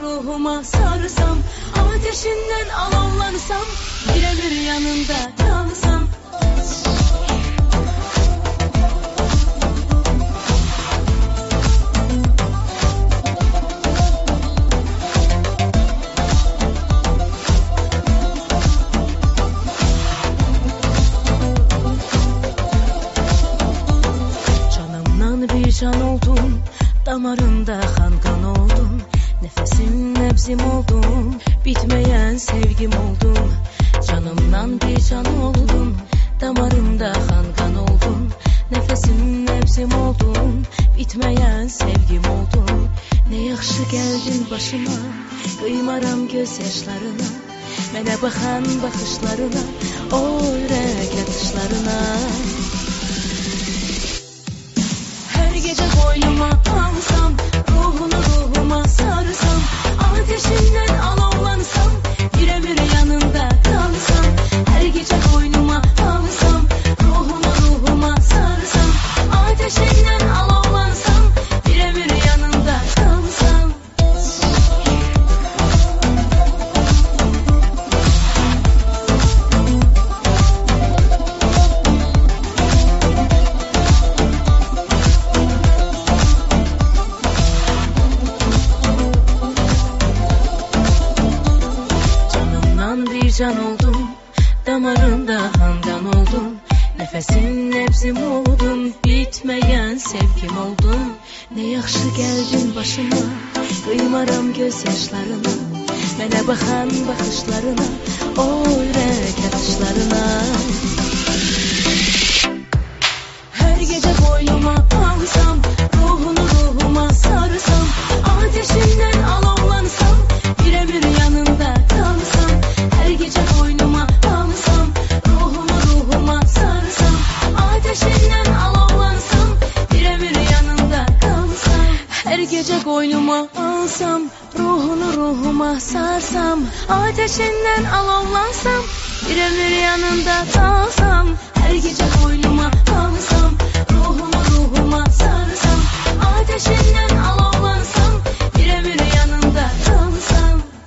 ruhuma sarsam, ateşinden alovlansam, birebir yanında kalsam. Can oldum, damarında kan oldum, nefesim nebzim oldum, bitmeyen sevgim oldum. Canımdan bir can oldum, damarımda kan oldum, nefesim nebzim oldum, bitmeyen sevgim oldum. Ne yaxşı geldin başıma, kıymaram göz yaşlarına, mənə baxan bakışlarına, o ürək atışlarına. Gece boynuma alsam, ruhunu ruhuma sarsam, ateşinden alovlansam, birebir yanında kalsam. Her gece boynuma alsam, ruhunu ruhuma sarsam, ateşinden alovlansam, birebir yanında kalsam. Can oldum, damarında handan oldum, nefesim nebzim oldum, bitmeyen sevgim oldum. Ne yaxşı geldin başıma, kıymaram göz yaşlarına, mənə baxan bakışlarına, o ürək atışlarına. Her gece boynuma alsam, ruhunu ruhuma sarsam, ateşinden alovlansam, birebir yanında kalsam. Her gece boynuma alsam, ruhumu ruhuma sarsam, ateşinden alovlansam, birebir yanında kalsam. Her gece boynuma alsam, ruhunu ruhuma sarsam, ateşinden alovlansam, birebir yanında kalsam. Her gece boynuma